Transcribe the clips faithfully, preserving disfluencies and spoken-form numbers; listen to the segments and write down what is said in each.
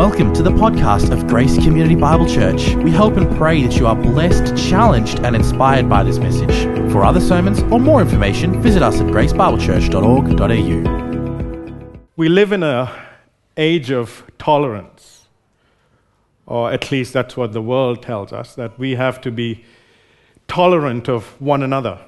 Welcome to the podcast of Grace Community Bible Church. We hope and pray that you are blessed, challenged, and inspired by this message. For other sermons or more information, visit us at grace bible church dot org dot a u. We live in an age of tolerance, or at least that's what the world tells us, that we have to be tolerant of one another.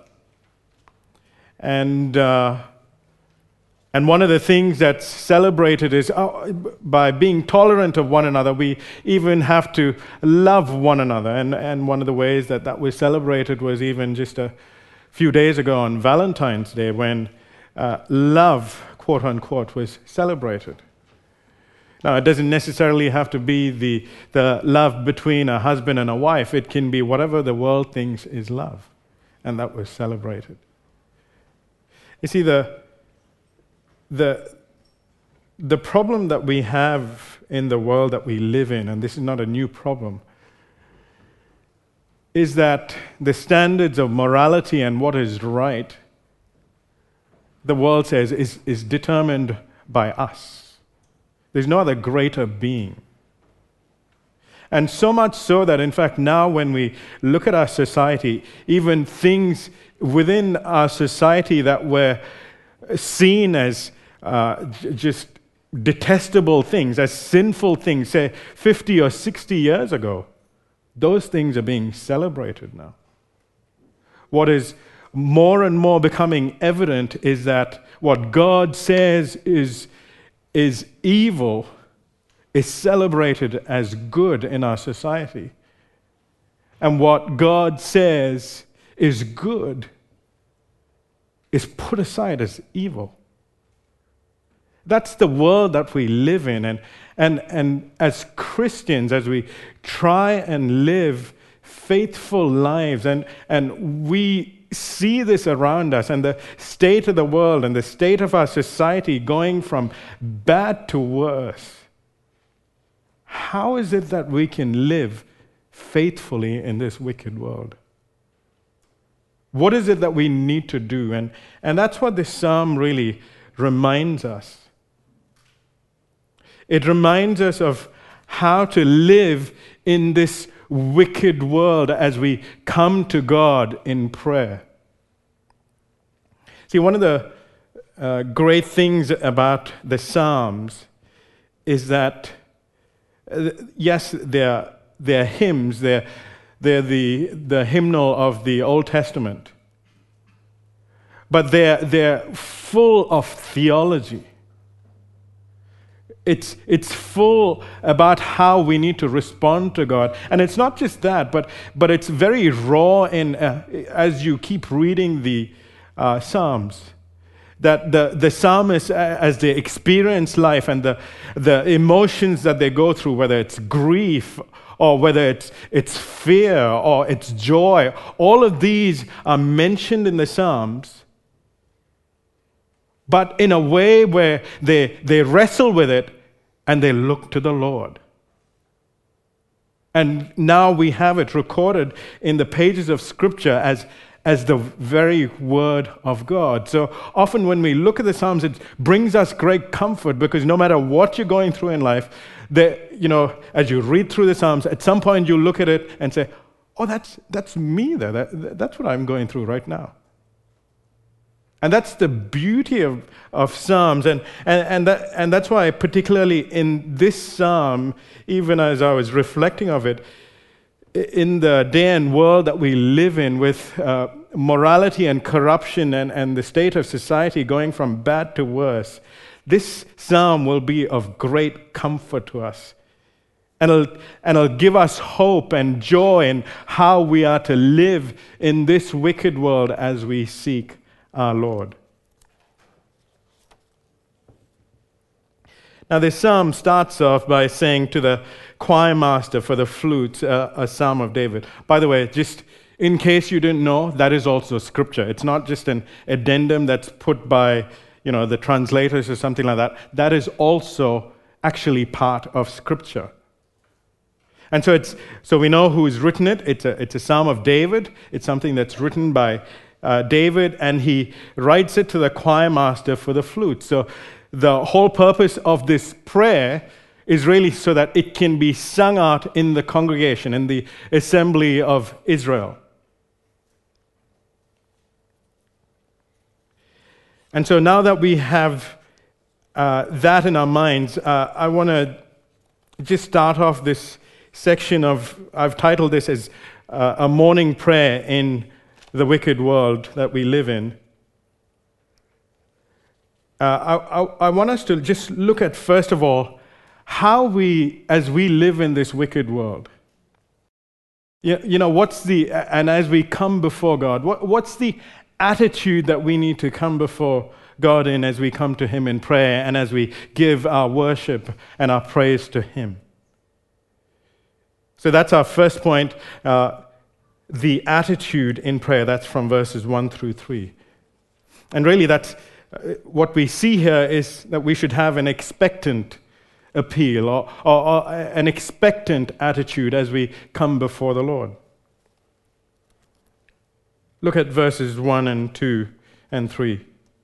And uh, and one of the things that's celebrated is uh, by being tolerant of one another, we even have to love one another. And, and one of the ways that that was celebrated was even just a few days ago on Valentine's Day when uh, love, quote unquote, was celebrated. Now, it doesn't necessarily have to be the, the love between a husband and a wife. It can be whatever the world thinks is love. And that was celebrated. You see, the The, the problem that we have in the world that we live in, and this is not a new problem, is that the standards of morality and what is right, the world says, is, is determined by us. There's no other greater being. And so much so that, in fact, now when we look at our society, even things within our society that were seen as Uh, j- just detestable things, as sinful things, say fifty or sixty years ago, those things are being celebrated now. What is more and more becoming evident is that what God says is, is evil is celebrated as good in our society. And what God says is good is put aside as evil. That's the world that we live in. And, and, and as Christians, as we try and live faithful lives, and, and we see this around us, and the state of the world and the state of our society going from bad to worse, how is it that we can live faithfully in this wicked world? What is it that we need to do? And, and that's what this psalm really reminds us. It reminds us of how to live in this wicked world as we come to God in prayer. See, one of the uh, great things about the Psalms is that, uh, yes, they're, they're hymns, they're, they're the, the hymnal of the Old Testament, but they're, they're full of theology. It's, it's full about how we need to respond to God. And it's not just that, but, but it's very raw in, uh, as you keep reading the uh, Psalms, that the, the psalmists, uh, as they experience life and the, the emotions that they go through, whether it's grief or whether it's, it's fear or it's joy, all of these are mentioned in the Psalms, but in a way where they, they wrestle with it and they look to the Lord. And now we have it recorded in the pages of Scripture as, as the very Word of God. So often when we look at the Psalms, it brings us great comfort, because no matter what you're going through in life, they, you know, as you read through the Psalms, at some point you look at it and say, oh, that's, that's me there. That, that's what I'm going through right now. And that's the beauty of, of Psalms. And, and, and, that, and that's why, particularly in this Psalm, even as I was reflecting of it, in the day and world that we live in, with uh, morality and corruption and, and the state of society going from bad to worse, this Psalm will be of great comfort to us. And it'll, and it'll give us hope and joy in how we are to live in this wicked world as we seek our Lord. Now, this psalm starts off by saying to the choir master for the flute, uh, a psalm of David. By the way, just in case you didn't know, that is also scripture. It's not just an addendum that's put by, you know, the translators or something like that. That is also actually part of scripture. And so it's so we know who's written it. It's a it's a psalm of David. It's something that's written by Uh, David, and he writes it to the choir master for the flute. So the whole purpose of this prayer is really so that it can be sung out in the congregation, in the assembly of Israel. And so now that we have uh, that in our minds, uh, I want to just start off this section of, I've titled this as uh, a morning prayer in the wicked world that we live in. Uh, I, I, I want us to just look at, first of all, how we, as we live in this wicked world, you, you know, what's the, and as we come before God, what, what's the attitude that we need to come before God in as we come to Him in prayer and as we give our worship and our praise to Him? So that's our first point, uh, the attitude in prayer. That's from verses one through three. And really that's, uh, what we see here is that we should have an expectant appeal or, or, or an expectant attitude as we come before the Lord. Look at verses one and two and three.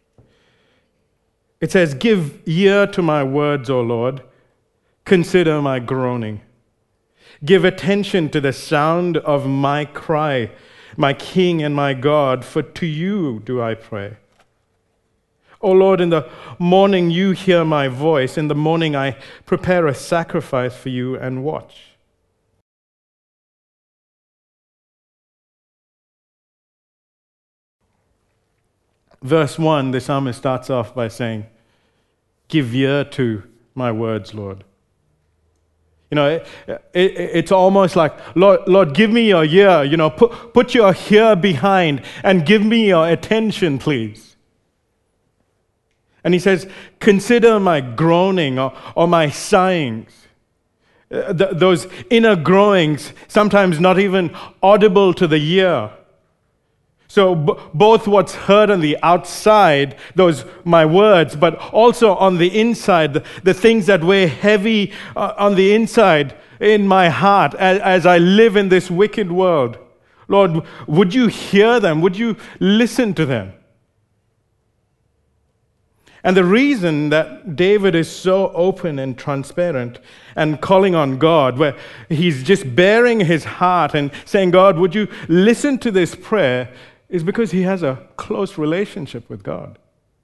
It says, "Give ear to my words, O Lord. Consider my groaning. Give attention to the sound of my cry, my King and my God, for to you do I pray. O Lord, in the morning you hear my voice. In the morning I prepare a sacrifice for you and watch." Verse one, the psalmist starts off by saying, "Give ear to my words, Lord." You know, it, it, it's almost like, Lord, Lord, give me your ear, you know, put, put your ear behind and give me your attention, please. And he says, consider my groaning or, or my sighings. Uh, th- those inner groanings, sometimes not even audible to the ear. So b- both what's heard on the outside, those my words, but also on the inside, the, the things that weigh heavy uh, on the inside in my heart as, as I live in this wicked world. Lord, would you hear them? Would you listen to them? And the reason that David is so open and transparent and calling on God, where he's just baring his heart and saying, God, would you listen to this prayer, is because he has a close relationship with God.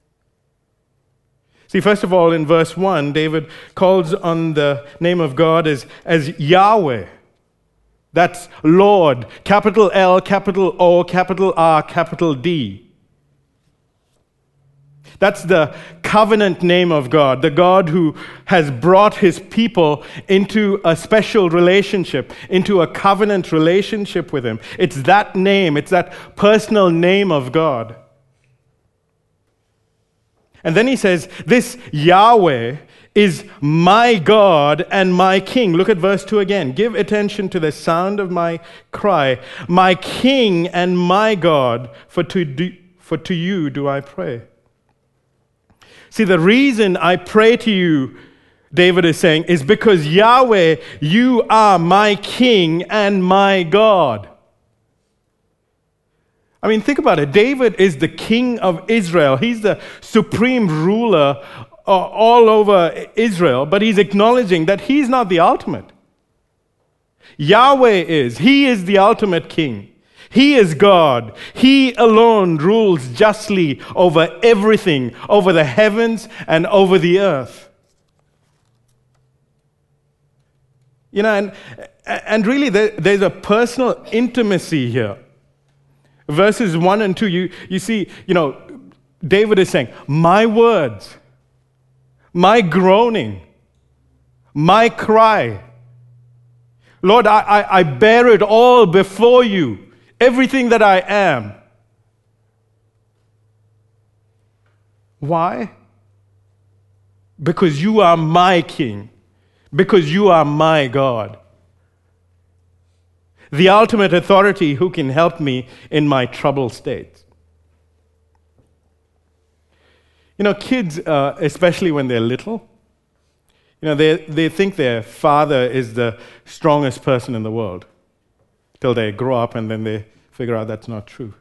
See, first of all, in verse one, David calls on the name of God as, as Yahweh. That's Lord, capital L, capital O, capital R, capital D. That's the covenant name of God, the God who has brought his people into a special relationship, into a covenant relationship with him. It's that name, it's that personal name of God. And then he says, this Yahweh is my God and my King. Look at verse two again. Give attention to the sound of my cry, my King and my God, for to, do, for to you do I pray. See, the reason I pray to you, David is saying, is because Yahweh, you are my King and my God. I mean, think about it. David is the king of Israel. He's the supreme ruler uh, all over Israel, but he's acknowledging that he's not the ultimate. Yahweh is. He is the ultimate king. He is God. He alone rules justly over everything, over the heavens and over the earth. You know, and, and really there, there's a personal intimacy here. Verses one and two, you, you see, you know, David is saying, my words, my groaning, my cry. Lord, I, I, I bear it all before you. Everything that I am. Why? Because you are my King. Because you are my God. The ultimate authority who can help me in my troubled state. You know, kids, uh, especially when they're little, you know, they, they think their father is the strongest person in the world. Till they grow up and then they figure out that's not true.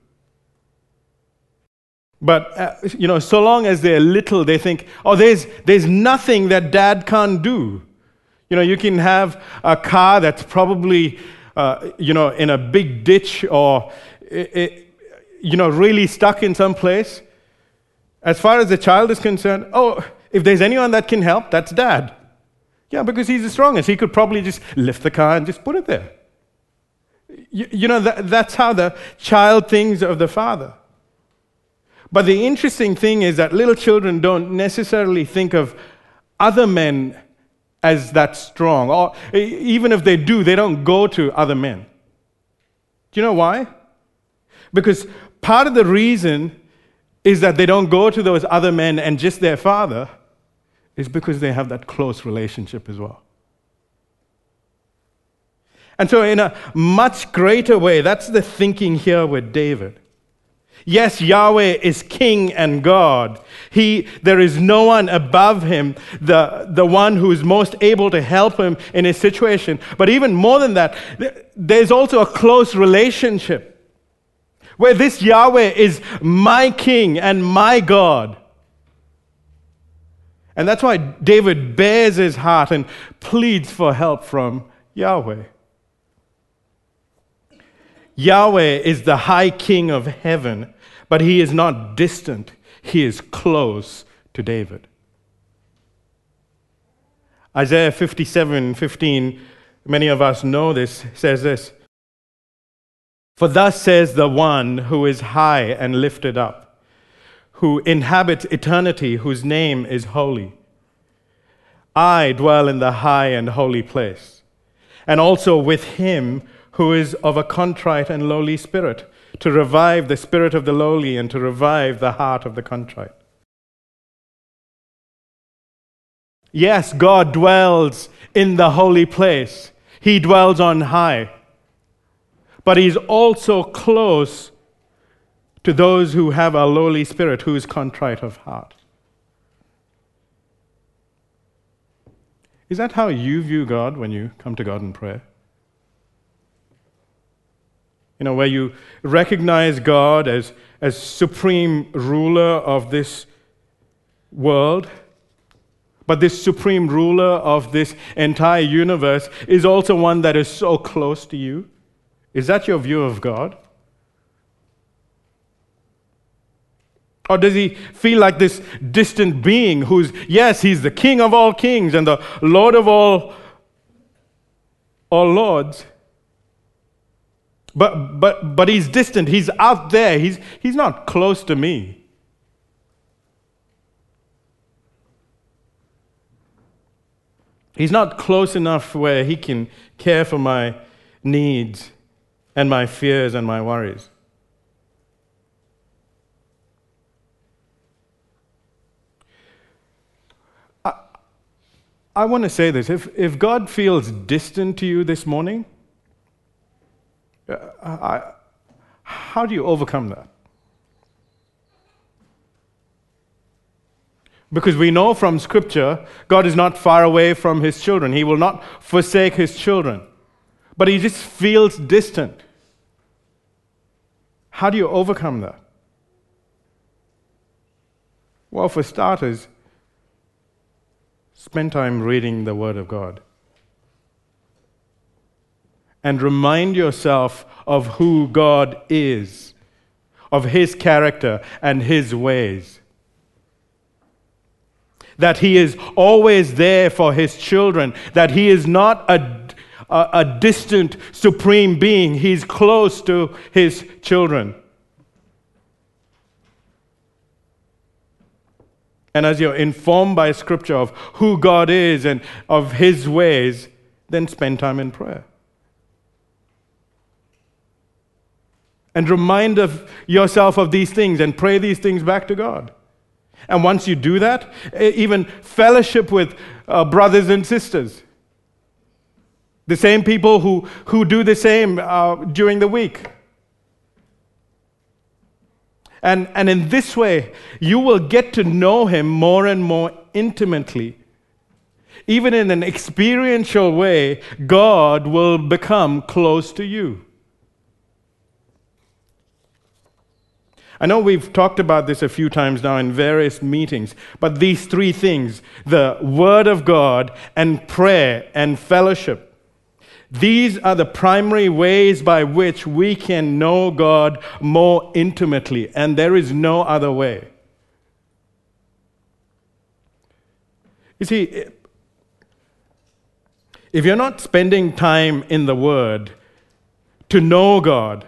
But, uh, you know, so long as they're little, they think, oh, there's, there's nothing that dad can't do. You know, you can have a car that's probably, uh, you know, in a big ditch or, it, it, you know, really stuck in some place. As far as the child is concerned, oh, if there's anyone that can help, that's dad. Yeah, because he's the strongest. He could probably just lift the car and just put it there. You, you know, that, that's how the child thinks of the father. But the interesting thing is that little children don't necessarily think of other men as that strong. Or even if they do, they don't go to other men. Do you know why? Because part of the reason is that they don't go to those other men and just their father is because they have that close relationship as well. And so in a much greater way, that's the thinking here with David. Yes, Yahweh is king and God. He, there is no one above him, the, the one who is most able to help him in his situation. But even more than that, there's also a close relationship where this Yahweh is my king and my God. And that's why David bares his heart and pleads for help from Yahweh. Yahweh is the high king of heaven, but he is not distant. He is close to David. Isaiah fifty-seven fifteen, many of us know this, says this. For thus says the one who is high and lifted up, who inhabits eternity, whose name is holy. I dwell in the high and holy place, and also with him who is of a contrite and lowly spirit, to revive the spirit of the lowly and to revive the heart of the contrite. Yes, God dwells in the holy place. He dwells on high. But he's also close to those who have a lowly spirit, who is contrite of heart. Is that how you view God when you come to God in prayer? You know, where you recognize God as, as supreme ruler of this world, but this supreme ruler of this entire universe is also one that is so close to you? Is that your view of God? Or does he feel like this distant being who's, yes, he's the king of all kings and the lord of all, all lords, But but but he's distant. He's out there. He's he's not close to me. He's not close enough where he can care for my needs and my fears and my worries. I, I want to say this. If if God feels distant to you this morning, I, how do you overcome that? Because we know from Scripture, God is not far away from his children. He will not forsake his children. But he just feels distant. How do you overcome that? Well, for starters, spend time reading the Word of God. And remind yourself of who God is, of his character and his ways. That he is always there for his children, that he is not a, a, a distant supreme being, he's close to his children. And as you're informed by Scripture of who God is and of his ways, then spend time in prayer. And remind of yourself of these things and pray these things back to God. And once you do that, even fellowship with uh, brothers and sisters. The same people who, who do the same uh, during the week. And, and in this way, you will get to know him more and more intimately. Even in an experiential way, God will become close to you. I know we've talked about this a few times now in various meetings, but these three things, the Word of God and prayer and fellowship, these are the primary ways by which we can know God more intimately, and there is no other way. You see, if you're not spending time in the Word to know God,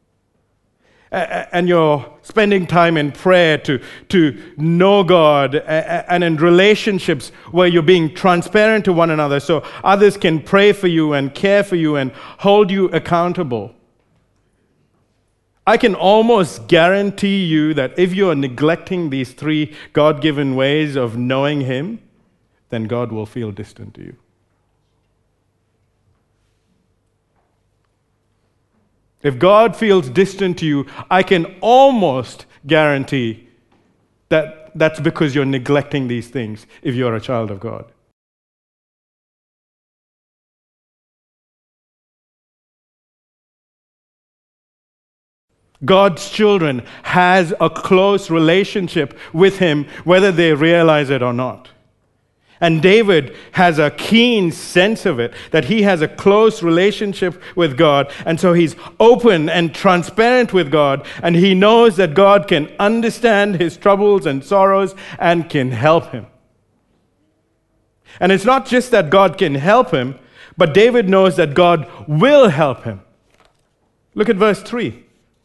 and you're spending time in prayer to, to know God, and in relationships where you're being transparent to one another so others can pray for you and care for you and hold you accountable, I can almost guarantee you that if you are neglecting these three God-given ways of knowing Him, then God will feel distant to you. If God feels distant to you, I can almost guarantee that that's because you're neglecting these things if you're a child of God. God's children has a close relationship with Him, whether they realize it or not. And David has a keen sense of it, that he has a close relationship with God. And so he's open and transparent with God. And he knows that God can understand his troubles and sorrows and can help him. And it's not just that God can help him, but David knows that God will help him. Look at verse three.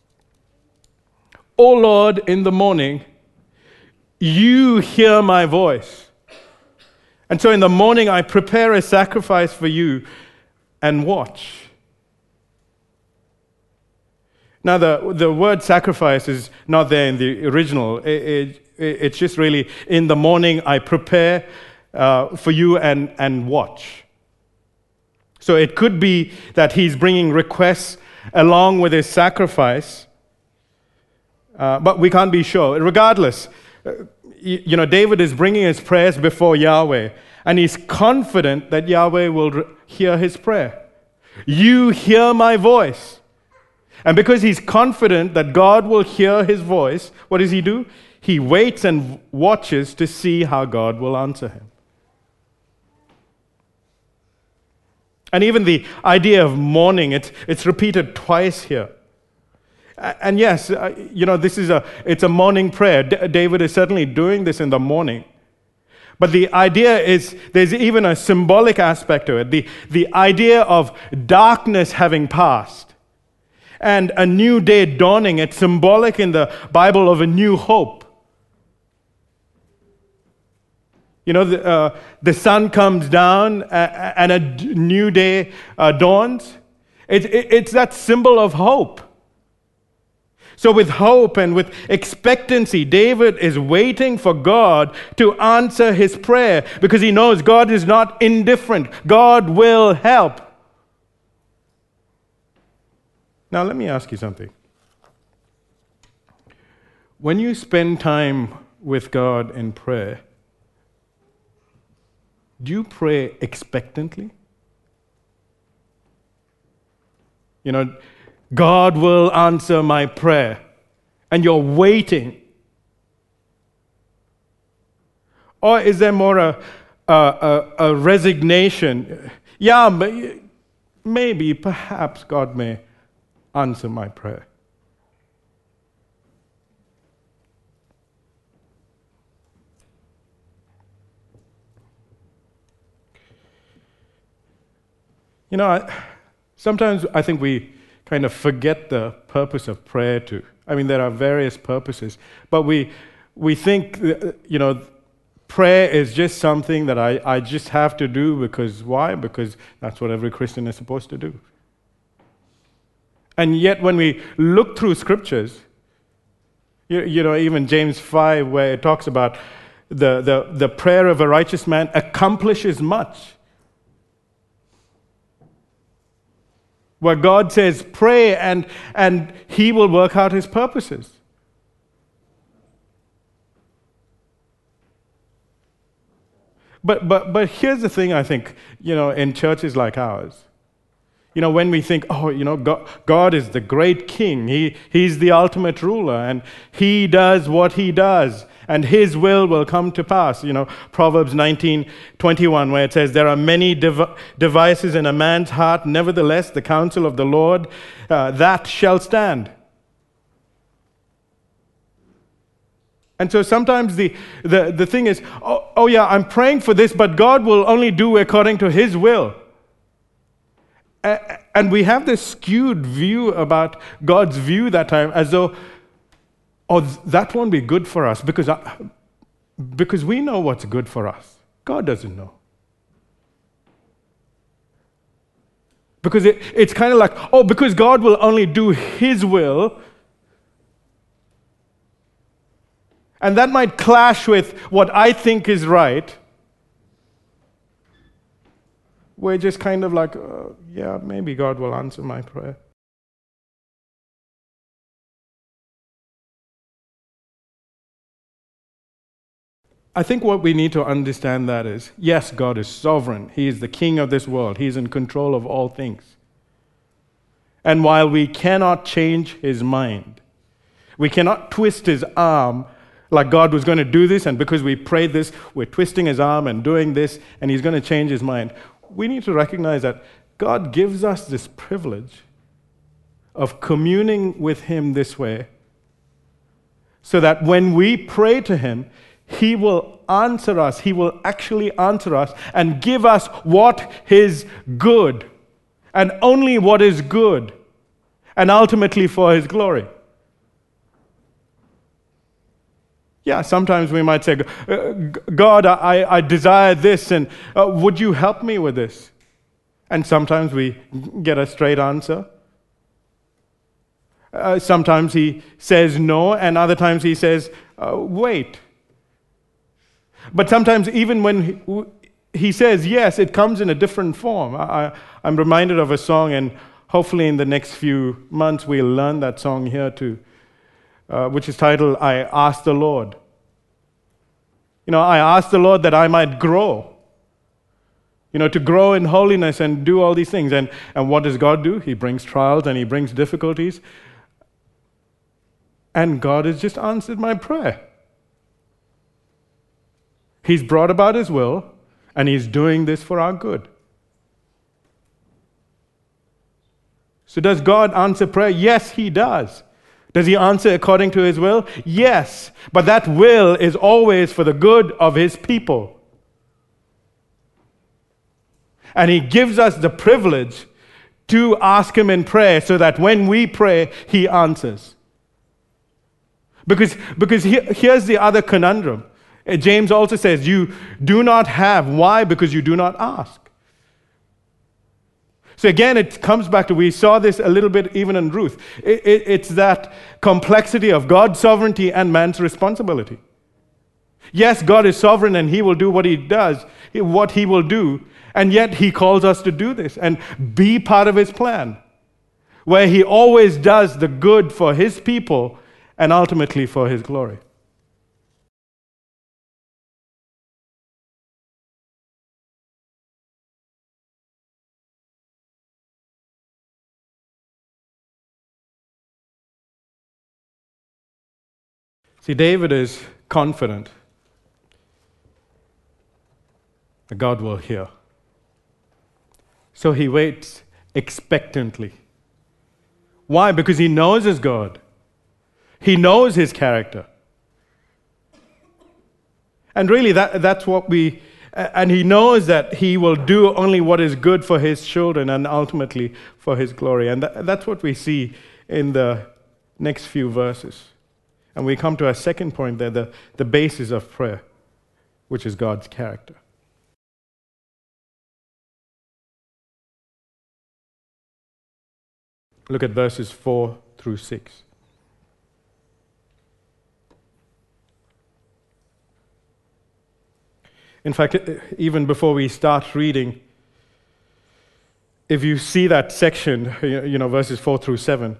O Lord, in the morning, you hear my voice. And so in the morning I prepare a sacrifice for you and watch. Now the, the word sacrifice is not there in the original. It, it, it's just really, in the morning I prepare uh, for you and, and watch. So it could be that he's bringing requests along with his sacrifice, uh, but we can't be sure. Regardless, you know, David is bringing his prayers before Yahweh, and he's confident that Yahweh will hear his prayer. You hear my voice. And because he's confident that God will hear his voice, what does he do? He waits and watches to see how God will answer him. And even the idea of mourning, it's, it's repeated twice here. And yes, you know, this is a, it's a morning prayer. D- David is certainly doing this in the morning. But the idea is, there's even a symbolic aspect to it. The, the idea of darkness having passed and a new day dawning. It's symbolic in the Bible of a new hope. You know, the, uh, the sun comes down uh, and a d- new day uh, dawns. It, it, it's that symbol of hope. So with hope and with expectancy, David is waiting for God to answer his prayer because he knows God is not indifferent. God will help. Now let me ask you something. When you spend time with God in prayer, do you pray expectantly? You know, God will answer my prayer, and you're waiting. Or is there more a, a, a, a resignation? Yeah, maybe, perhaps God may answer my prayer. You know, I, sometimes I think we kind of forget the purpose of prayer too. I mean, there are various purposes, but we we think, you know, prayer is just something that I, I just have to do because why? Because that's what every Christian is supposed to do. And yet when we look through scriptures, you, you know, even James five, where it talks about the, the, the prayer of a righteous man accomplishes much. Where God says, pray and, and he will work out his purposes. But, but, but here's the thing, I think, you know, in churches like ours. You know, when we think, oh, you know, God, God is the great king. He, he's the ultimate ruler, and he does what he does, and his will will come to pass. You know, Proverbs nineteen twenty-one, where it says, there are many dev- devices in a man's heart, nevertheless, the counsel of the Lord, uh, that shall stand. And so sometimes the, the, the thing is, oh, oh yeah, I'm praying for this, but God will only do according to his will. And we have this skewed view about God's view that time, as though, oh, that won't be good for us, because, I, because we know what's good for us. God doesn't know. Because it, it's kind of like, oh, because God will only do his will, and that might clash with what I think is right. We're just kind of like, uh, yeah, maybe God will answer my prayer. I think what we need to understand that is, yes, God is sovereign. He is the king of this world. He is in control of all things. And while we cannot change his mind, we cannot twist his arm like God was going to do this, and because we prayed this, we're twisting his arm and doing this, and he's going to change his mind. We need to recognize that God gives us this privilege of communing with him this way, so that when we pray to him, he will answer us. He will actually answer us and give us what is good, and only what is good, and ultimately for his glory. Yeah, sometimes we might say, God, I, I desire this, and uh, would you help me with this? And sometimes we get a straight answer. Uh, sometimes he says no, and other times he says, uh, wait. But sometimes even when he, he says yes, it comes in a different form. I, I'm reminded of a song, and hopefully in the next few months we'll learn that song here too. Uh, which is titled, I Asked the Lord. You know, I asked the Lord that I might grow. You know, to grow in holiness and do all these things. And, and what does God do? He brings trials and he brings difficulties. And God has just answered my prayer. He's brought about his will, and he's doing this for our good. So does God answer prayer? Yes, he does. Does he answer according to his will? Yes. But that will is always for the good of his people. And he gives us the privilege to ask him in prayer, so that when we pray, he answers. Because, because he, here's the other conundrum. James also says, you do not have. Why? Because you do not ask. So again, it comes back to, we saw this a little bit even in Ruth. It, it, it's that complexity of God's sovereignty and man's responsibility. Yes, God is sovereign and he will do what he does, what he will do, and yet he calls us to do this and be part of his plan, where he always does the good for his people and ultimately for his glory. See, David is confident that God will hear. So he waits expectantly. Why? Because he knows his God. He knows his character. And really, that, that's what we, and he knows that he will do only what is good for his children and ultimately for his glory. And that, that's what we see in the next few verses. And we come to our second point there, the, the basis of prayer, which is God's character. Look at verses four through six. In fact, even before we start reading, if you see that section, you know, verses four through seven,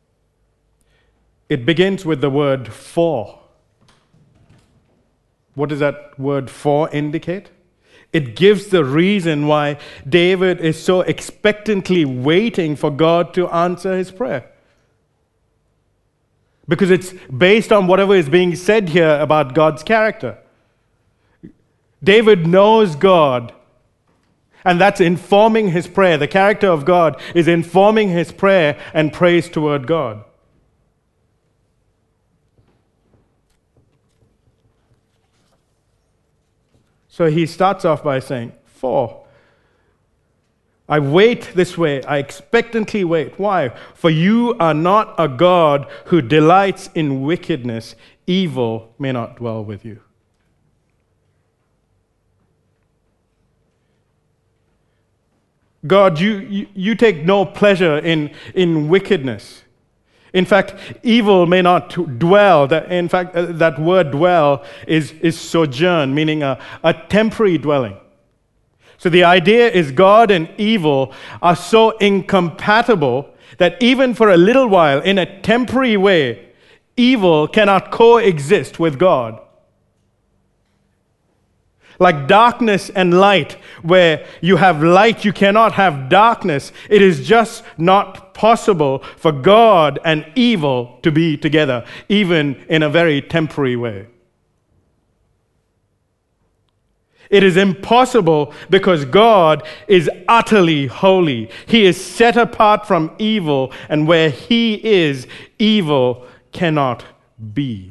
it begins with the word for. What does that word for indicate? It gives the reason why David is so expectantly waiting for God to answer his prayer. Because it's based on whatever is being said here about God's character. David knows God, and that's informing his prayer. The character of God is informing his prayer and praise toward God. So he starts off by saying, For I wait this way, I expectantly wait. Why? For you are not a God who delights in wickedness. Evil may not dwell with you. God, you, you, you take no pleasure in, in wickedness. In fact, evil may not dwell. In fact, that word dwell is, is sojourn, meaning a, a temporary dwelling. So the idea is God and evil are so incompatible that even for a little while, in a temporary way, evil cannot coexist with God. Like darkness and light, where you have light, you cannot have darkness. It is just not possible for God and evil to be together, even in a very temporary way. It is impossible because God is utterly holy. He is set apart from evil, and where He is, evil cannot be.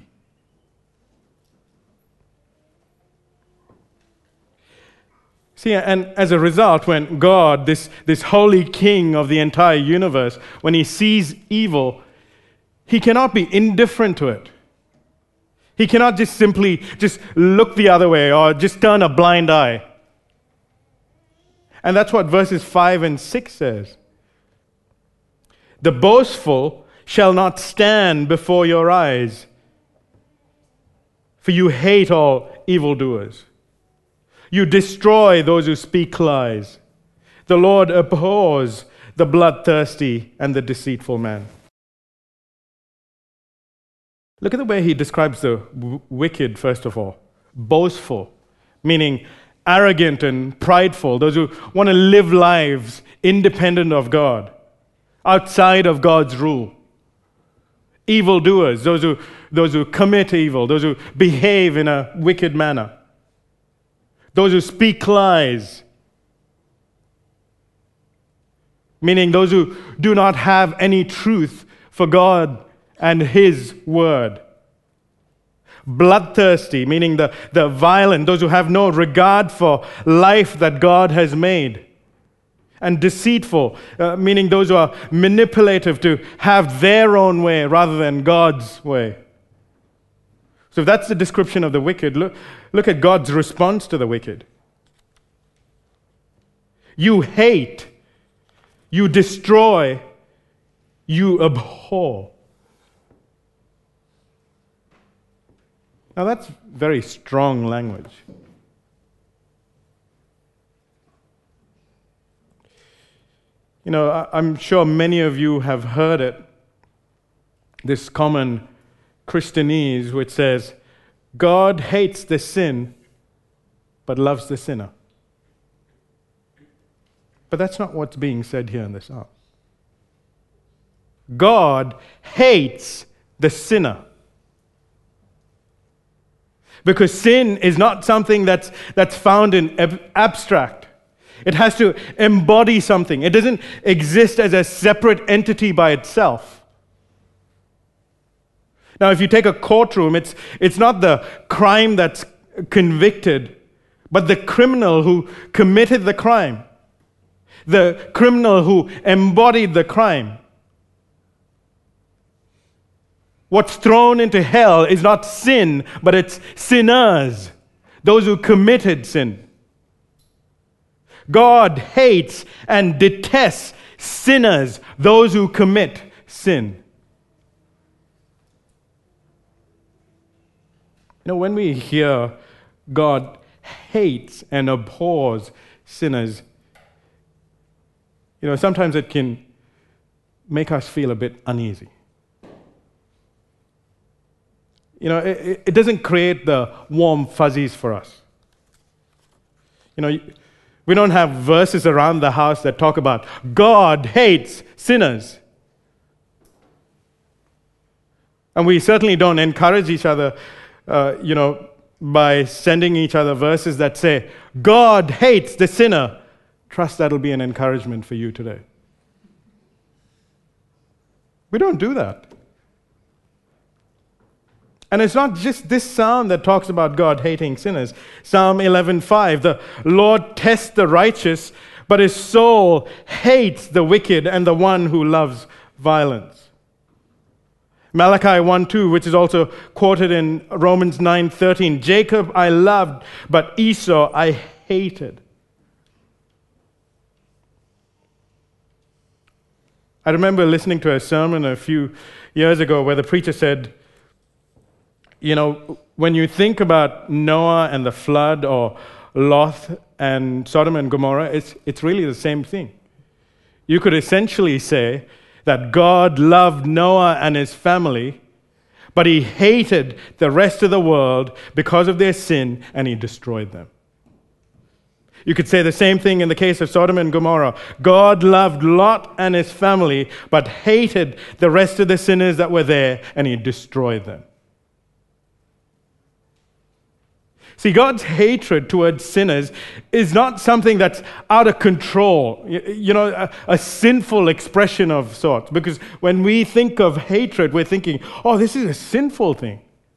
See, and as a result, when God, this, this holy king of the entire universe, when He sees evil, He cannot be indifferent to it. He cannot just simply just look the other way or just turn a blind eye. And that's what verses five and six says. The boastful shall not stand before your eyes, for you hate all evildoers. You destroy those who speak lies. The Lord abhors the bloodthirsty and the deceitful man. Look at the way he describes the w- wicked, first of all. Boastful, meaning arrogant and prideful, those who want to live lives independent of God, outside of God's rule. Evildoers, those who, those who commit evil, those who behave in a wicked manner. Those who speak lies, meaning those who do not have any truth for God and His word. Bloodthirsty, meaning the, the violent, those who have no regard for life that God has made. And deceitful, uh, meaning those who are manipulative to have their own way rather than God's way. So if that's the description of the wicked, look, look at God's response to the wicked. You hate, you destroy, you abhor. Now that's very strong language. You know, I'm sure many of you have heard it, this common Christianese, which says, God hates the sin, but loves the sinner. But that's not what's being said here in this psalm. God hates the sinner. Because sin is not something that's, that's found in ab- abstract. It has to embody something. It doesn't exist as a separate entity by itself. Now, if you take a courtroom, it's, it's not the crime that's convicted, but the criminal who committed the crime, the criminal who embodied the crime. What's thrown into hell is not sin, but it's sinners, those who committed sin. God hates and detests sinners, those who commit sin. You know, when we hear God hates and abhors sinners, you know, sometimes it can make us feel a bit uneasy. You know, it, it doesn't create the warm fuzzies for us. You know, we don't have verses around the house that talk about God hates sinners. And we certainly don't encourage each other, uh, you know, by sending each other verses that say, God hates the sinner. Trust that'll be an encouragement for you today. We don't do that. And it's not just this psalm that talks about God hating sinners. Psalm eleven five, the Lord tests the righteous, but his soul hates the wicked and the one who loves violence. Malachi one two, which is also quoted in Romans nine thirteen, Jacob I loved, but Esau I hated. I remember listening to a sermon a few years ago where the preacher said, you know, when you think about Noah and the flood, or Lot and Sodom and Gomorrah, it's, it's really the same thing. You could essentially say that God loved Noah and his family, but he hated the rest of the world because of their sin, and he destroyed them. You could say the same thing in the case of Sodom and Gomorrah. God loved Lot and his family, but hated the rest of the sinners that were there, and he destroyed them. See, God's hatred towards sinners is not something that's out of control, you know, a, a sinful expression of sorts. Because when we think of hatred, we're thinking, oh, this is a sinful thing.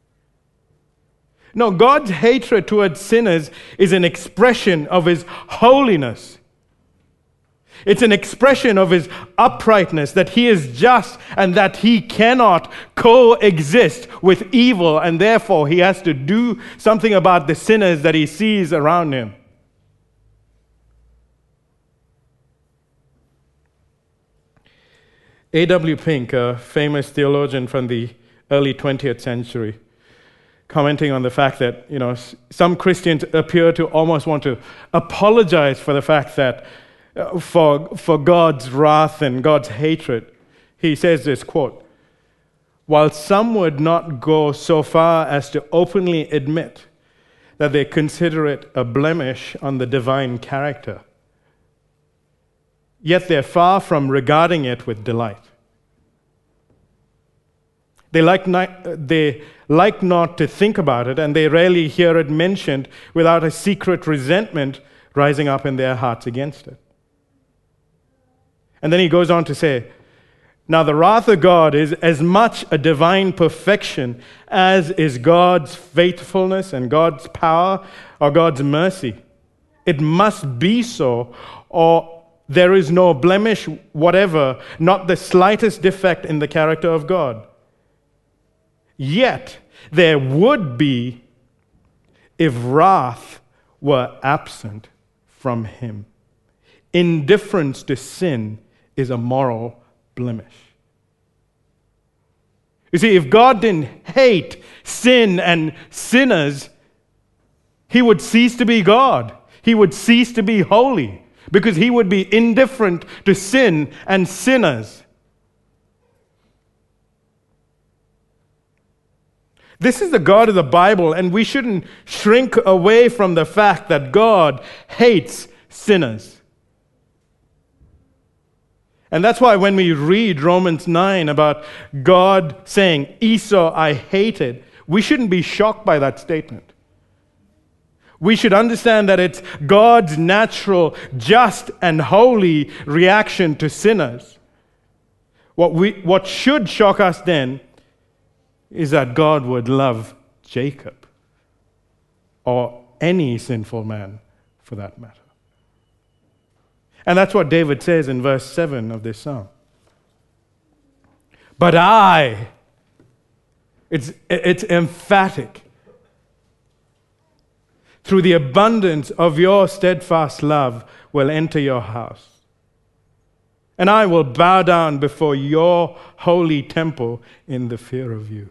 No, God's hatred towards sinners is an expression of his holiness. It's an expression of his uprightness, that he is just and that he cannot coexist with evil, and therefore he has to do something about the sinners that he sees around him. A W Pink, a famous theologian from the early twentieth century, commenting on the fact that, you know, some Christians appear to almost want to apologize for the fact that uh, for, for God's wrath and God's hatred. He says this, quote, while some would not go so far as to openly admit that they consider it a blemish on the divine character, yet they're far from regarding it with delight. They like, not, they like not to think about it, and they rarely hear it mentioned without a secret resentment rising up in their hearts against it. And then he goes on to say, now the wrath of God is as much a divine perfection as is God's faithfulness and God's power or God's mercy. It must be so, or there is no blemish whatever, not the slightest defect in the character of God. Yet there would be if wrath were absent from him. Indifference to sin is a moral blemish. You see, if God didn't hate sin and sinners, he would cease to be God. He would cease to be holy, because he would be indifferent to sin and sinners. This is the God of the Bible, and we shouldn't shrink away from the fact that God hates sinners. And that's why when we read Romans nine about God saying, Esau I hated, we shouldn't be shocked by that statement. We should understand that it's God's natural, just, and holy reaction to sinners. What we, what should shock us then is that God would love Jacob, or any sinful man for that matter. And that's what David says in verse seven of this psalm. But I, it's, it's emphatic. Through the abundance of your steadfast love will enter your house. And I will bow down before your holy temple in the fear of you.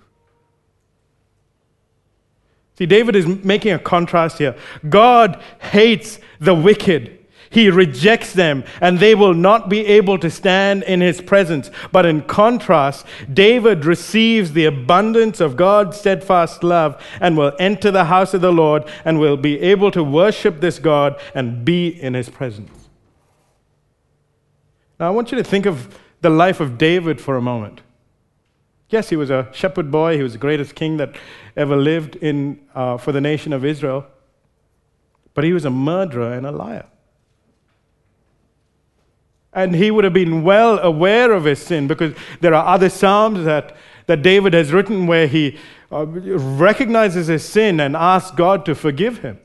See, David is making a contrast here. God hates the wicked. He rejects them, and they will not be able to stand in his presence. But in contrast, David receives the abundance of God's steadfast love and will enter the house of the Lord and will be able to worship this God and be in his presence. Now, I want you to think of the life of David for a moment. Yes, he was a shepherd boy. He was the greatest king that ever lived in uh, for the nation of Israel. But he was a murderer and a liar. And he would have been well aware of his sin, because there are other Psalms that, that David has written where he uh, recognizes his sin and asks God to forgive him.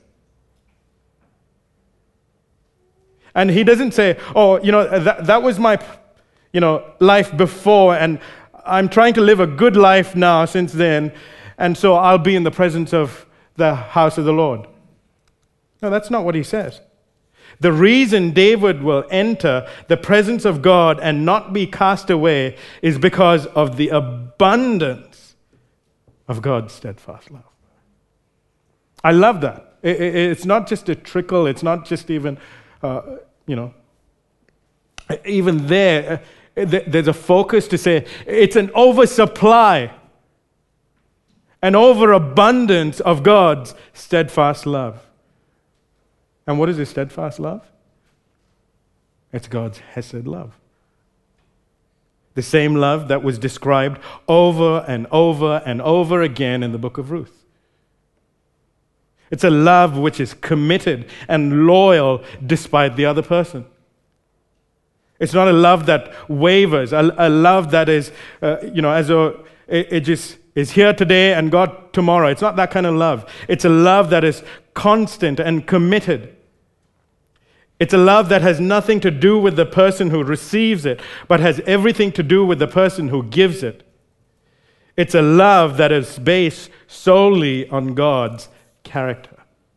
And he doesn't say, oh, you know, that, that was my, you know, life before, and I'm trying to live a good life now since then, and so I'll be in the presence of the house of the Lord. No, that's not what he says. The reason David will enter the presence of God and not be cast away is because of the abundance of God's steadfast love. I love that. It's not just a trickle. It's not just even, uh, you know, even there, there's a focus to say it's an oversupply, an overabundance of God's steadfast love. And what is his steadfast love? It's God's hesed love. The same love that was described over and over and over again in the book of Ruth. It's a love which is committed and loyal despite the other person. It's not a love that wavers, a, a love that is, uh, you know, as though it, it just is here today and gone tomorrow. It's not that kind of love. It's a love that is constant and committed. It's a love that has nothing to do with the person who receives it, but has everything to do with the person who gives it. It's a love that is based solely on God's character.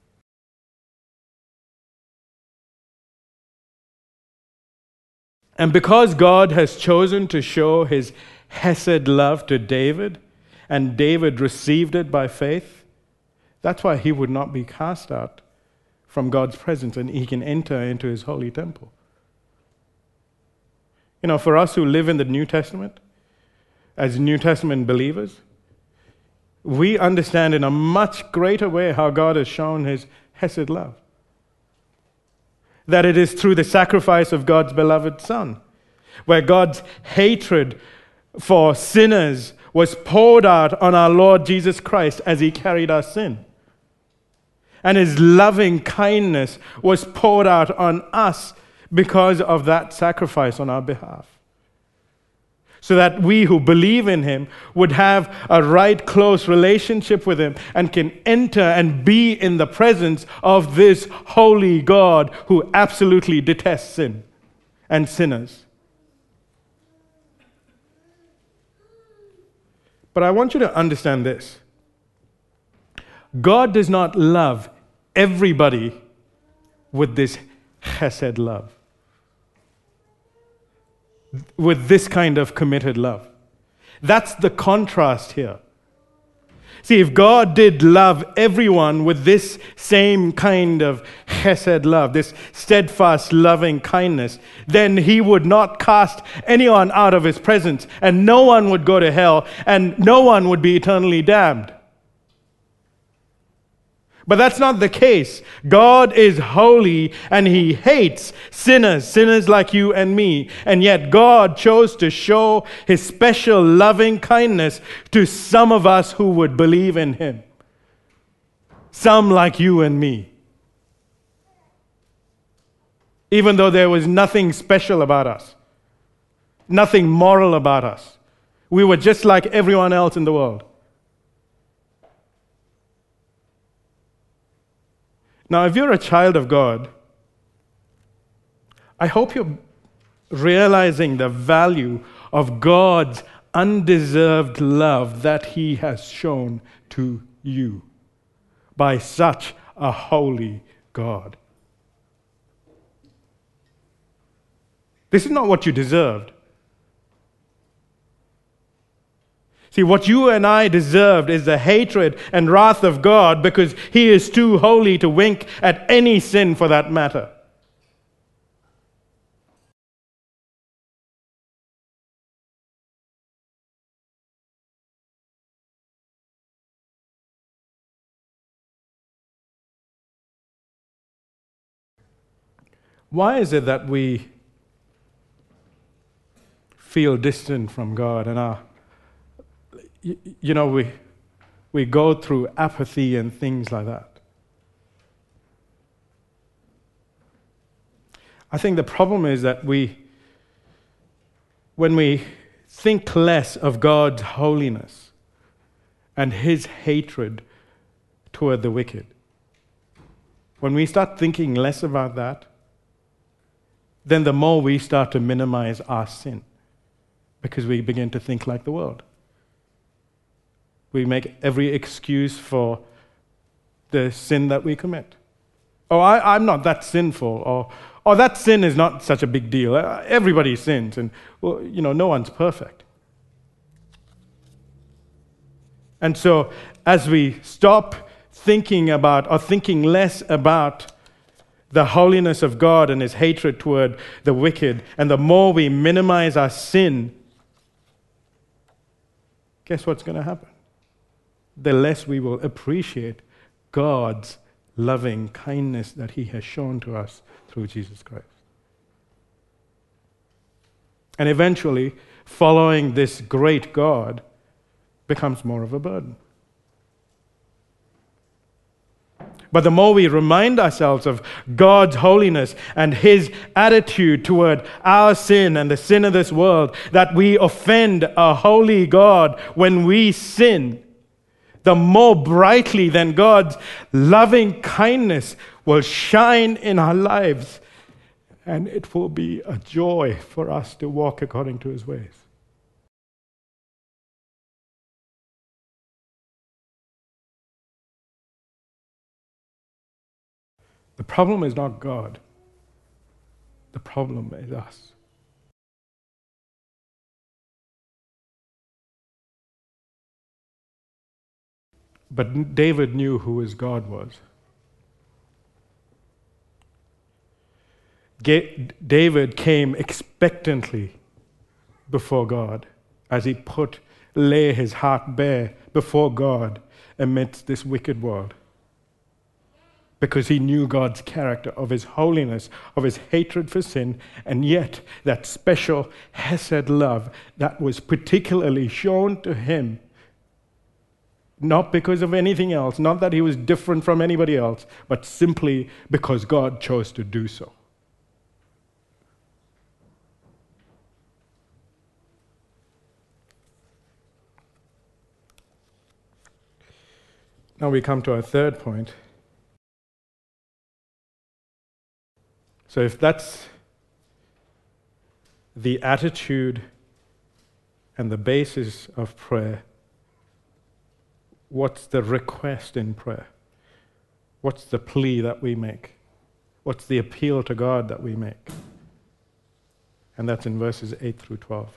And because God has chosen to show his hesed love to David, and David received it by faith, that's why he would not be cast out from God's presence, and he can enter into his holy temple. You know, for us who live in the New Testament, as New Testament believers, we understand in a much greater way how God has shown his hesed love. That it is through the sacrifice of God's beloved Son, where God's hatred for sinners was poured out on our Lord Jesus Christ as he carried our sin. And his loving kindness was poured out on us because of that sacrifice on our behalf. So that we who believe in him would have a right close relationship with him and can enter and be in the presence of this holy God who absolutely detests sin and sinners. But I want you to understand this. God does not love everybody with this chesed love, with this kind of committed love. That's the contrast here. See, if God did love everyone with this same kind of chesed love, this steadfast loving kindness, then he would not cast anyone out of his presence, and no one would go to hell, and no one would be eternally damned. But that's not the case. God is holy and he hates sinners, sinners like you and me. And yet God chose to show his special loving kindness to some of us who would believe in him. Some like you and me. Even though there was nothing special about us, nothing moral about us. We were just like everyone else in the world. Now, if you're a child of God, I hope you're realizing the value of God's undeserved love that he has shown to you by such a holy God. This is not what you deserved. See, what you and I deserved is the hatred and wrath of God because he is too holy to wink at any sin for that matter. Why is it that we feel distant from God and are, you, you know, we, we go through apathy and things like that? I think the problem is that we, when we think less of God's holiness and His hatred toward the wicked, when we start thinking less about that, then the more we start to minimize our sin, because we begin to think like the world. We make every excuse for the sin that we commit. Oh, I, I'm not that sinful, or oh, that sin is not such a big deal. Everybody sins, and well, you know, no one's perfect. And so, as we stop thinking about, or thinking less about the holiness of God and His hatred toward the wicked, and the more we minimize our sin, guess what's going to happen? The less we will appreciate God's loving kindness that He has shown to us through Jesus Christ. And eventually, following this great God becomes more of a burden. But the more we remind ourselves of God's holiness and His attitude toward our sin and the sin of this world, that we offend a holy God when we sin, the more brightly then God's loving kindness will shine in our lives, and it will be a joy for us to walk according to His ways. The problem is not God. The problem is us. But David knew who his God was. David came expectantly before God as he put, lay his heart bare before God amidst this wicked world. Because he knew God's character, of His holiness, of His hatred for sin, and yet that special Hesed love that was particularly shown to him, not because of anything else, not that he was different from anybody else, but simply because God chose to do so. Now we come to our third point. So if that's the attitude and the basis of prayer, what's the request in prayer? What's the plea that we make? What's the appeal to God that we make? And that's in verses eight through twelve.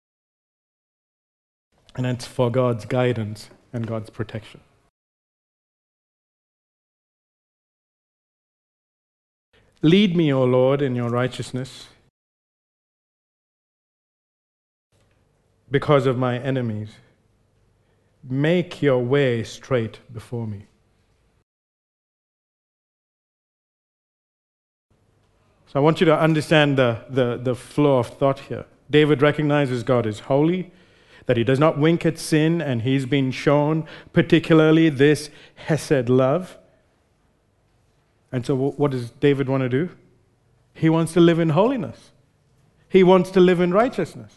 And it's for God's guidance and God's protection. Lead me, O Lord, in your righteousness because of my enemies. Make your way straight before me. So I want you to understand the, the, the flow of thought here. David recognizes God is holy, that He does not wink at sin, and he's been shown particularly this Hesed love. And so what does David want to do? He wants to live in holiness. He wants to live in righteousness.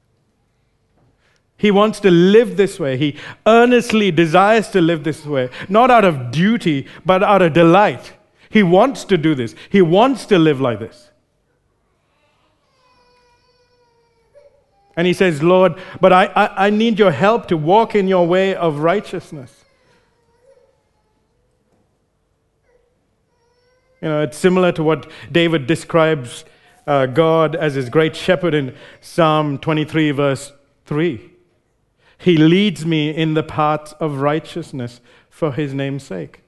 He wants to live this way. He earnestly desires to live this way, not out of duty, but out of delight. He wants to do this. He wants to live like this. And he says, Lord, but I, I, I need your help to walk in your way of righteousness. You know, it's similar to what David describes uh, God as his great shepherd in Psalm twenty-three, verse three. He leads me in the paths of righteousness for His name's sake.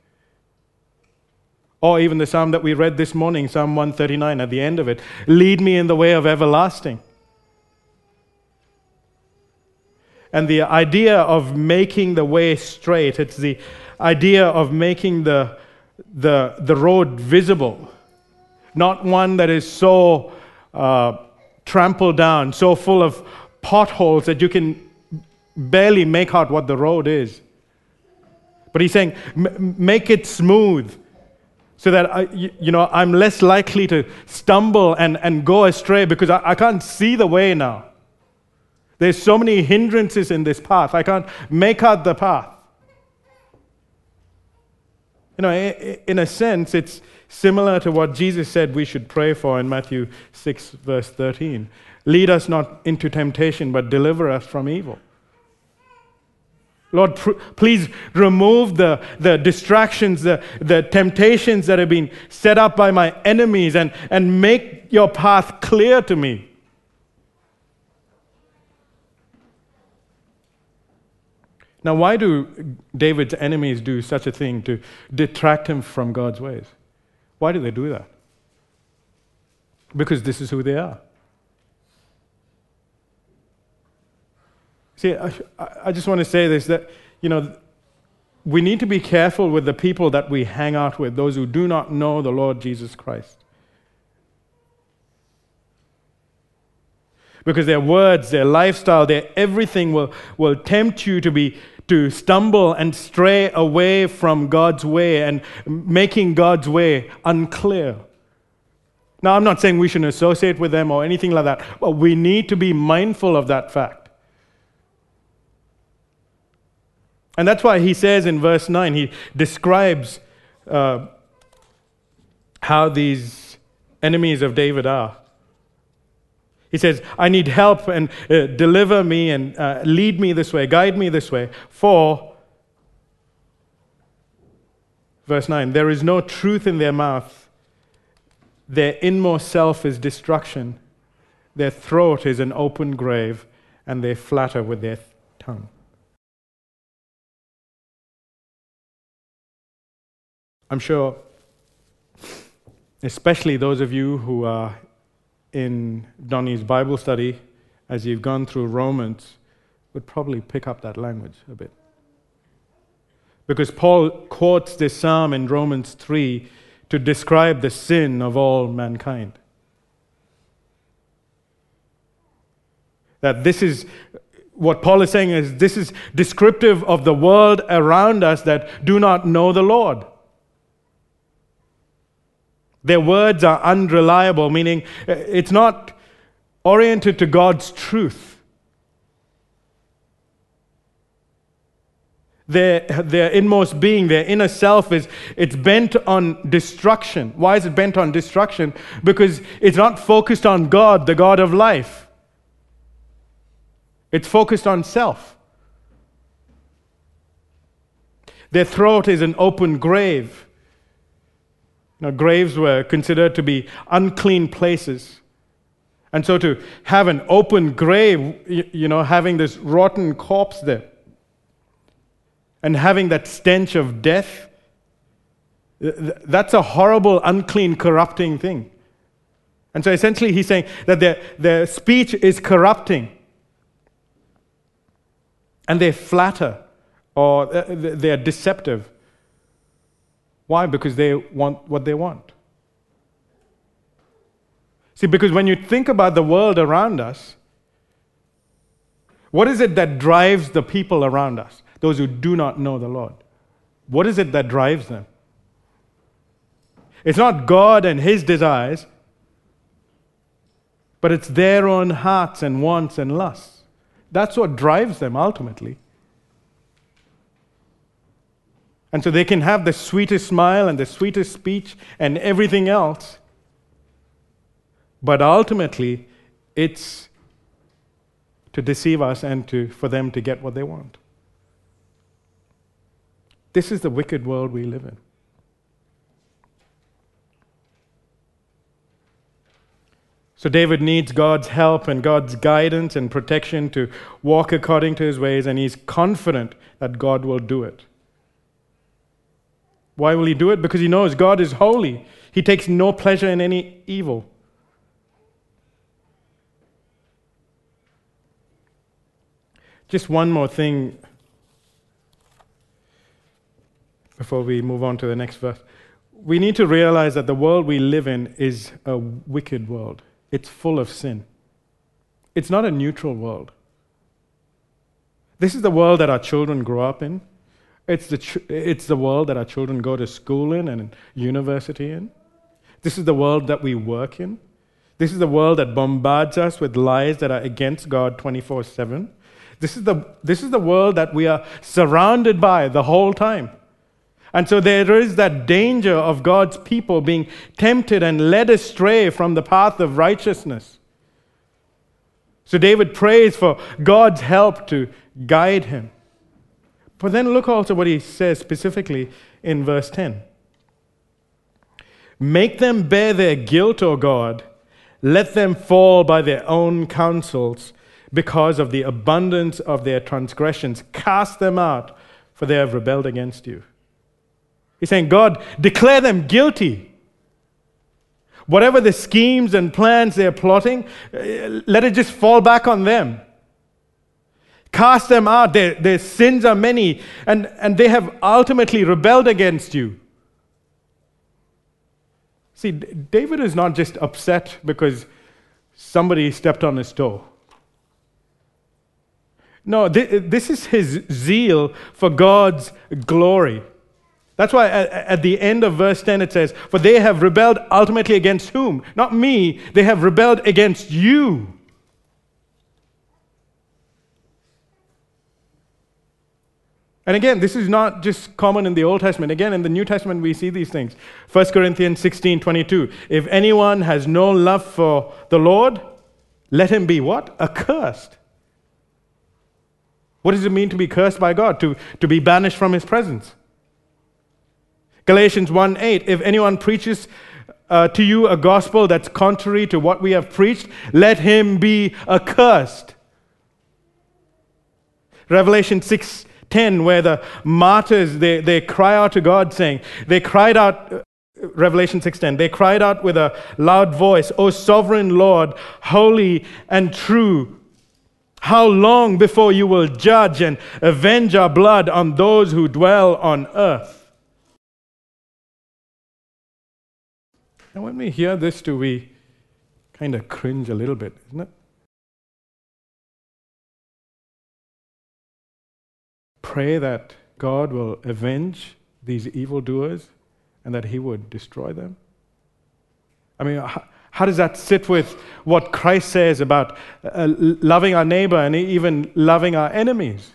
Or even the psalm that we read this morning, Psalm one thirty-nine, at the end of it, lead me in the way of everlasting. And the idea of making the way straight, it's the idea of making the The, the road visible, not one that is so uh, trampled down, so full of potholes that you can barely make out what the road is. But he's saying, make it smooth so that I, you know, I'm less likely to stumble and, and go astray because I, I can't see the way now. There's so many hindrances in this path. I can't make out the path. You know, in a sense, it's similar to what Jesus said we should pray for in Matthew six, verse thirteen. Lead us not into temptation, but deliver us from evil. Lord, pr- please remove the, the distractions, the, the temptations that have been set up by my enemies, and, and make your path clear to me. Now, why do David's enemies do such a thing to detract him from God's ways? Why do they do that? Because this is who they are. See, I, I just want to say this, that, you know, we need to be careful with the people that we hang out with, those who do not know the Lord Jesus Christ. Because their words, their lifestyle, their everything will, will tempt you to be to stumble and stray away from God's way and making God's way unclear. Now, I'm not saying we shouldn't associate with them or anything like that, but we need to be mindful of that fact. And that's why he says in verse nine, he describes uh, how these enemies of David are. He says, I need help and uh, deliver me and uh, lead me this way, guide me this way. For, verse nine, there is no truth in their mouth. Their inmost self is destruction. Their throat is an open grave, and they flatter with their tongue. I'm sure, especially those of you who are in Donnie's Bible study, as you've gone through Romans, would probably pick up that language a bit. Because Paul quotes this psalm in Romans three to describe the sin of all mankind. That this is, what Paul is saying is, this is descriptive of the world around us that do not know the Lord. Their words are unreliable, meaning it's not oriented to God's truth. Their, their inmost being, their inner self, is it's bent on destruction. Why is it bent on destruction? Because it's not focused on God, the God of life. It's focused on self. Their throat is an open grave. Now, graves were considered to be unclean places. And so to have an open grave, you know, having this rotten corpse there, and having that stench of death, that's a horrible, unclean, corrupting thing. And so essentially he's saying that their, their speech is corrupting. And they flatter, or they're deceptive. Why? Because they want what they want. See, because when you think about the world around us, what is it that drives the people around us, those who do not know the Lord? What is it that drives them? It's not God and His desires, but it's their own hearts and wants and lusts. That's what drives them ultimately. And so they can have the sweetest smile and the sweetest speech and everything else, but ultimately it's to deceive us and to for them to get what they want. This is the wicked world we live in. So David needs God's help and God's guidance and protection to walk according to His ways, and he's confident that God will do it. Why will he do it? Because he knows God is holy. He takes no pleasure in any evil. Just one more thing before we move on to the next verse. we need to realize that the world we live in is a wicked world. It's full of sin. It's not a neutral world. This is the world that our children grow up in. It's the, ch- it's the world that our children go to school in and university in. This is the world that we work in. This is the world that bombards us with lies that are against God twenty-four seven. This is the, this is the world that we are surrounded by the whole time. And so there is that danger of God's people being tempted and led astray from the path of righteousness. So David prays for God's help to guide him. But then look also what he says specifically in verse ten. Make them bear their guilt, O God. Let them fall by their own counsels because of the abundance of their transgressions. Cast them out, for they have rebelled against you. He's saying, God, declare them guilty. Whatever the schemes and plans they're plotting, let it just fall back on them. Cast them out. Their, their sins are many, and, and they have ultimately rebelled against you. See, David is not just upset because somebody stepped on his toe. No, th- this is his zeal for God's glory. That's why at, at the end of verse ten it says, for they have rebelled ultimately against whom? Not me. They have rebelled against you. And again, this is not just common in the Old Testament. Again, in the New Testament, we see these things. First Corinthians sixteen twenty-two. If anyone has no love for the Lord, let him be what? Accursed. What does it mean to be cursed by God? To, to be banished from his presence. Galatians one eight. If anyone preaches uh, to you a gospel that's contrary to what we have preached, let him be accursed. Revelation six ten, where the martyrs, they, they cry out to God saying, they cried out, uh, Revelation six ten, they cried out with a loud voice, O sovereign Lord, holy and true, how long before you will judge and avenge our blood on those who dwell on earth? And when we hear this too, we kind of cringe a little bit, isn't it? Pray that God will avenge these evildoers and that he would destroy them. I mean, how, how does that sit with what Christ says about uh, loving our neighbor and even loving our enemies?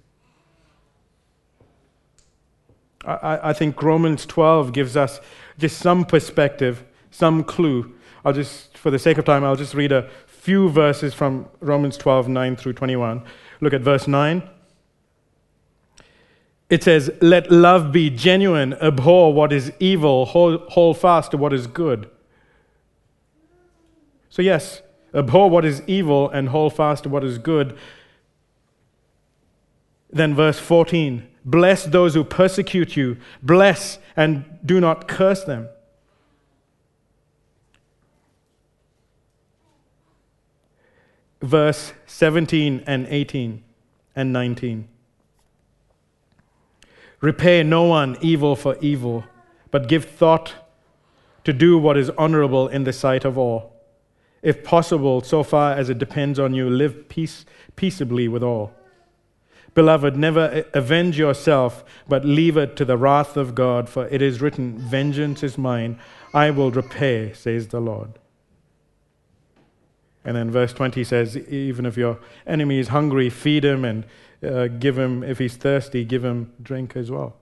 I, I think Romans twelve gives us just some perspective, some clue. I'll just, for the sake of time, I'll just read a few verses from Romans twelve, nine through twenty-one. Look at verse nine. It says, let love be genuine, abhor what is evil, hold, hold fast to what is good. So yes, abhor what is evil and hold fast to what is good. Then verse fourteen, bless those who persecute you, bless and do not curse them. Verse seventeen and eighteen and nineteen. Repay no one evil for evil, but give thought to do what is honorable in the sight of all. If possible, so far as it depends on you, live peace, peaceably with all. Beloved, never avenge yourself, but leave it to the wrath of God, for it is written, vengeance is mine, I will repay, says the Lord. And then verse twenty says, even if your enemy is hungry, feed him, and uh, give him, if he's thirsty, give him drink as well.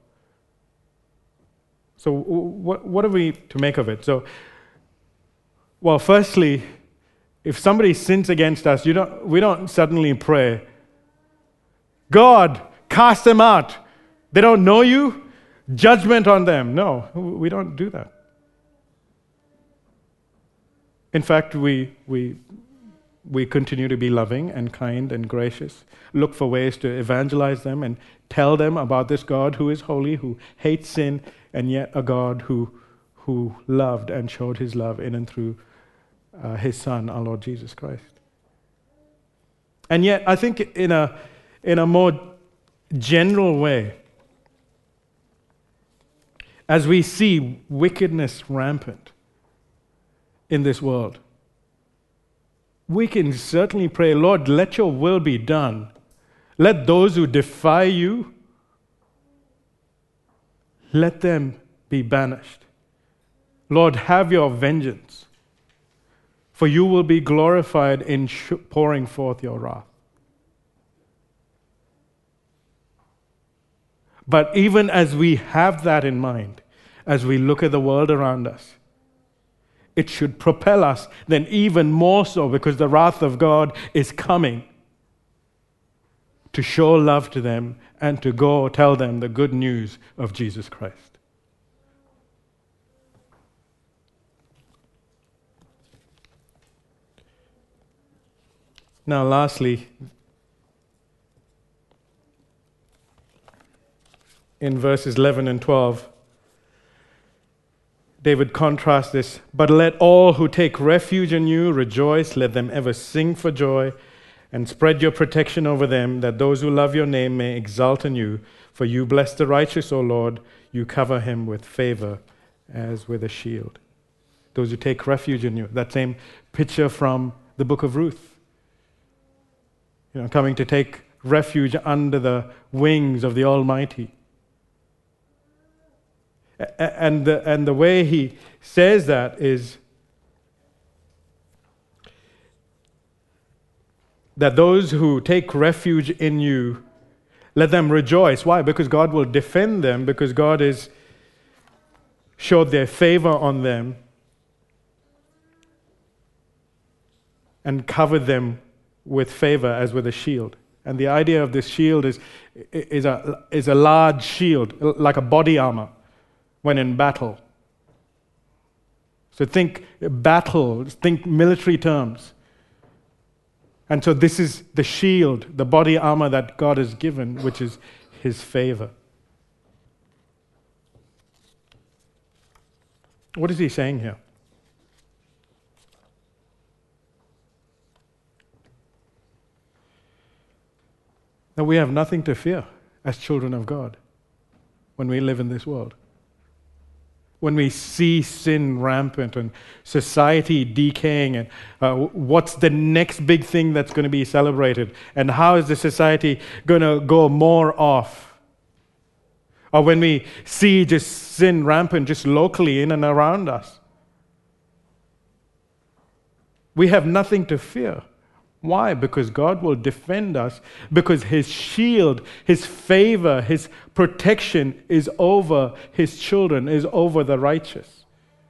So what, what are we to make of it? So, well, firstly, if somebody sins against us, you don't, we don't suddenly pray, God, cast them out. They don't know you. Judgment on them. No, we don't do that. In fact, we we we continue to be loving and kind and gracious. Look for ways to evangelize them and tell them about this God who is holy, who hates sin, and yet a God who who loved and showed his love in and through uh, his Son, our Lord Jesus Christ. And yet, I think in a in a more general way, as we see wickedness rampant in this world, we can certainly pray, Lord, let your will be done. Let those who defy you, let them be banished. Lord, have your vengeance, for you will be glorified in pouring forth your wrath. But even as we have that in mind, as we look at the world around us, it should propel us then even more so, because the wrath of God is coming, to show love to them and to go tell them the good news of Jesus Christ. Now, lastly, in verses eleven and twelve, David contrasts this. But let all who take refuge in you rejoice. Let them ever sing for joy, and spread your protection over them, that those who love your name may exult in you. For you bless the righteous, O Lord. You cover him with favor as with a shield. Those who take refuge in you. That same picture from the book of Ruth. You know, coming to take refuge under the wings of the Almighty. And the, and the way he says that is that those who take refuge in you, let them rejoice. Why? Because God will defend them, because God has showed their favor on them and covered them with favor as with a shield. And the idea of this shield is, is, a, is a large shield, like a body armor when in battle. So think battle, think military terms. And so this is the shield, the body armor that God has given, which is his favor. What is he saying here? That we have nothing to fear as children of God when we live in this world. When we see sin rampant and society decaying, and uh, what's the next big thing that's going to be celebrated, and how is the society going to go more off? Or when we see just sin rampant just locally in and around us, we have nothing to fear. Why? Because God will defend us, because his shield, his favor, his protection is over his children, is over the righteous.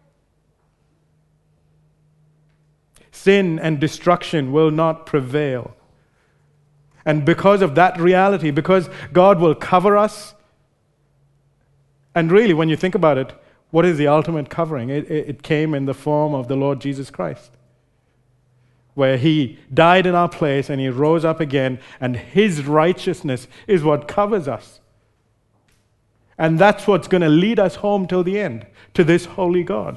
Sin and destruction will not prevail. And because of that reality, because God will cover us, and really when you think about it, what is the ultimate covering? It, it, it came in the form of the Lord Jesus Christ, where he died in our place and he rose up again, and his righteousness is what covers us. And that's what's going to lead us home till the end, to this holy God.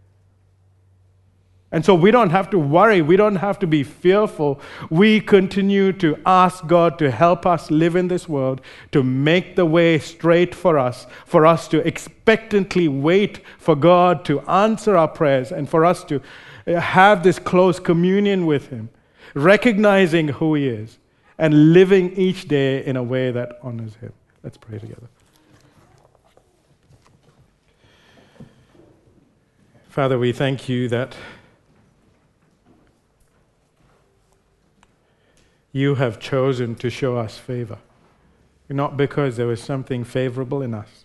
And so we don't have to worry, we don't have to be fearful. We continue to ask God to help us live in this world, to make the way straight for us, for us to expectantly wait for God to answer our prayers, and for us to have this close communion with him, recognizing who he is, and living each day in a way that honors him. Let's pray together. Father, we thank you that you have chosen to show us favor, not because there was something favorable in us,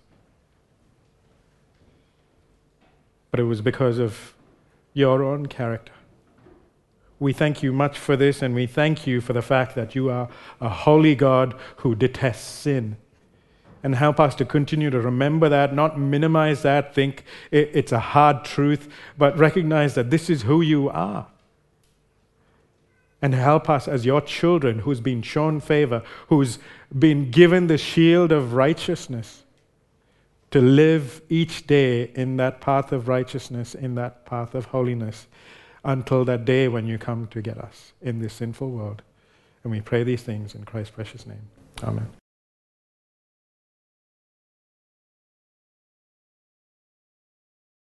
but it was because of your own character. We thank you much for this, and we thank you for the fact that you are a holy God who detests sin. And help us to continue to remember that, not minimize that, think it's a hard truth, but recognize that this is who you are. And help us as your children who's been shown favor, who's been given the shield of righteousness, to live each day in that path of righteousness, in that path of holiness, until that day when you come to get us in this sinful world. And we pray these things in Christ's precious name. Amen.